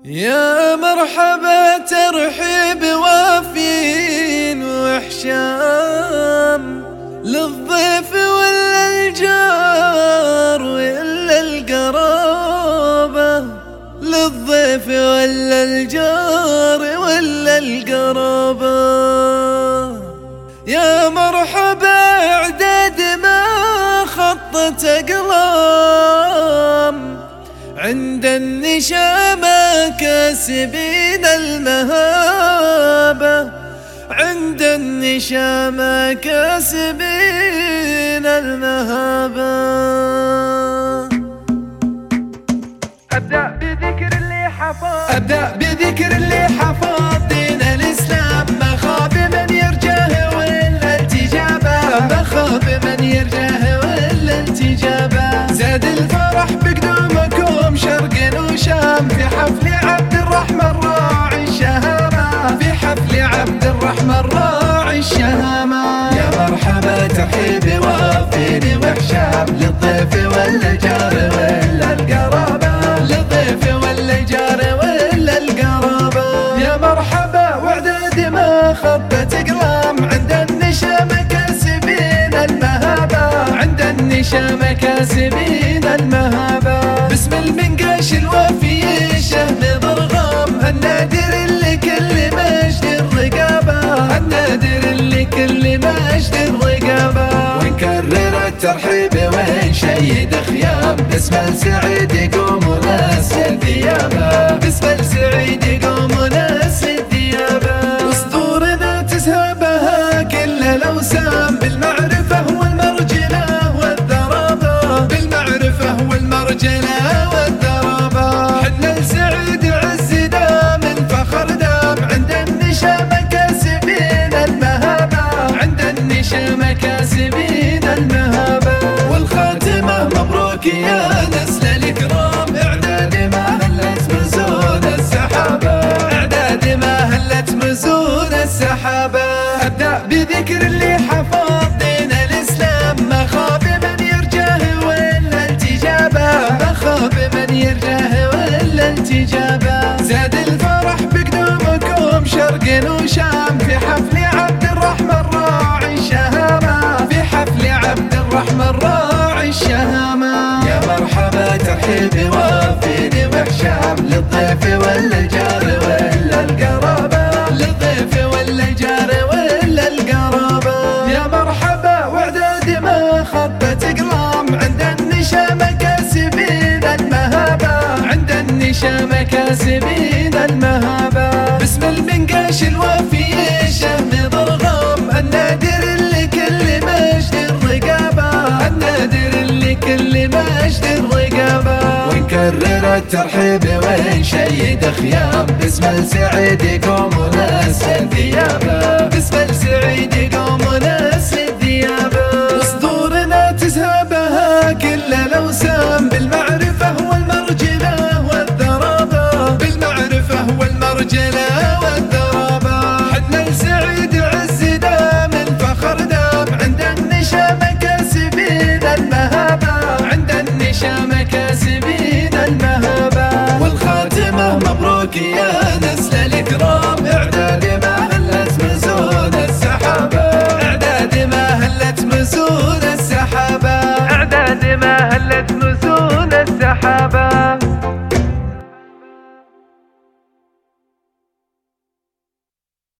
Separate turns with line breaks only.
يا مرحبا ترحيب وافين وحشام للضيف ولا الجار ولا القرابة، للضيف ولا الجار ولا القرابة. يا مرحبا اعداد ما خطت أقلام، عند النشامة كاسبين المهابة، عند النشامة كاسبين المهابة. أبدأ بذكر اللي حفظ دين الإسلام، ما خاب من يرجاه ولا التجابة، ما خاب من يرجاه ولا التجابة. زاد الفرح بقدومكم شرق وشام، في حفل عبد الرحمن راعي الشهامة، في حفل عبد الرحمن راعي الشهامة. يا مرحبا ترحيب وافين وحشام، للضيف ولا جار ولا القرابة، للضيف ولا جار ولا القرابة. يا مرحبا واعداد ما خطت اقلام، عند النشامة كاسبين المهابة، عند النشامة كاسبين المهابة. باسم المنقاش الوفي شهم ضرغام، النادر اللي كل مجد الرقابة، النادر اللي كل مجد الرقابة. ونكرر الترحيب ونشيد خيام، باسم السعيد يقوم وناس الثيابة، باسم السعيد يقوم وناس الثيابة. اسطورنا تسهبها كل الاوسام، بالمعرفة والمرجلة والذرابة، بالمعرفة والمرجلة والذرابة. حنا السعيد عز دام الفخر دام، عند النشامة كاسبين المهابة، عند النشامة كاسبين المهابة. والخاتمة مبروك يا نسل الكرام، اعداد ما هلت مزون السحابة، اعداد ما هلت مزون السحابة. ابدأ بذكر اللي حفظ دين الاسلام، ما خاب من يرجاه ولا التجابة، ما خاب من يرجاه ولا التجابة. زاد الفرح بقدومكم شرق وشام، في حفل عبد الرحمن راعي الشهامة، في حفل عبد الرحمن راعي الشهامة. يا مرحبا ترحيب وافين وحشام، للضيف ولا الجار ولا القرابة، للضيف ولا الجار ولا القرابة. يا مرحبا واعداد ما خطت اقلام، عند النشامة كاسبين المهابة، عند النشامة كاسبين المهابة. باسم المنقاش الوفي شهم ضرغام، النادر اللي كل مجد الرقابة، النادر اللي كل مجد الرقابة. ونكرر الترحيب ونشيد خيام، باسم السعيد يقوم وناس الثيابة، باسم السعيد يقوم وناس الثيابة. اسطورنا تسهبها كل الاوسام، بالمعرفة والمرجلة والذرابة، بالمعرفة والمرجلة والذرابة. حنا السعيد عز دام الفخر دام، عند النشامة كاسبين المهابة، عند النشامة كاسبين المهابة. والخاتمة مبروك يا